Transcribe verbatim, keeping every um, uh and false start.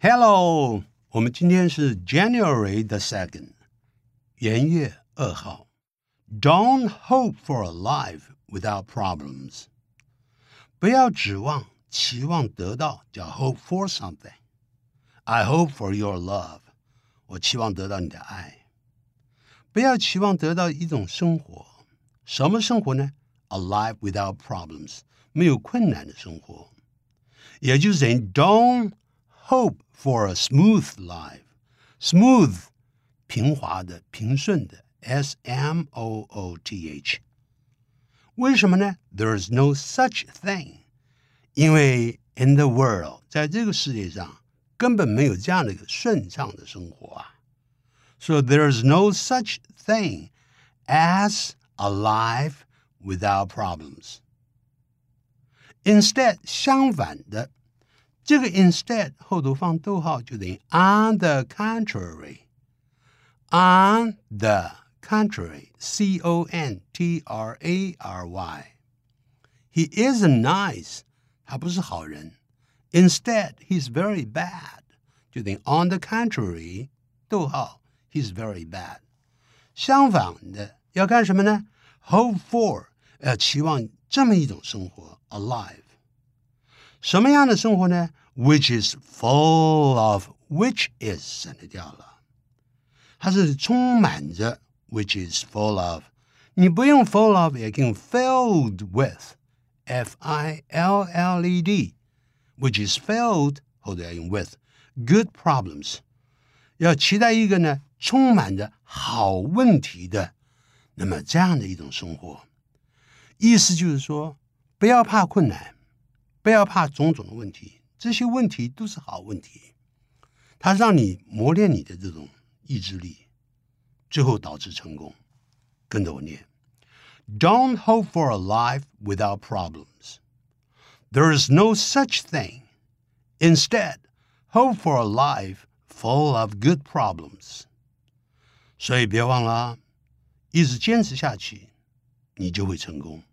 Hello， 我们今天是 January the second， 元月二号。Don't hope for a life without problems。不要指望、期望得到，叫 hope for something。I hope for your love。我期望得到你的爱。不要期望得到一种生活，什么生活呢？ A life without problems， 没有困难的生活。也就是 don't hope for a smooth life. Smooth, 平滑的、平顺的 S M O O T H. 为什么呢？ There's no such thing. 因为 in the world, 在这个世界上根本没有这样的一个顺畅的生活啊。So there's no such thing as a life without problems. Instead, 相反的，这个 instead 后头放逗号就等于 on the contrary. On the contrary, C O N T R A R Y. He isn't nice. 他不是好人。Instead, he's very bad. 就等于 on the contrary, 逗号 he's very bad. 相反的，要干什么呢？ Hope for, 要期望这么一种生活 alive. 什么样的生活呢？ Which is full of, which is 省略掉了，它是充满着 which is full of， 你不用 full of 也可以 filled with F I L L E D which is filled 后头要用 with good problems， 要期待一个呢充满着好问题的那么这样的一种生活。意思就是说不要怕困难，不要怕种种的问题，这些问题都是好问题，它让你磨练你的这种意志力，最后导致成功。跟着我念 Don't hope for a life without problems. There is no such thing. Instead, hope for a life full of good problems. 所以别忘了，一直坚持下去，你就会成功。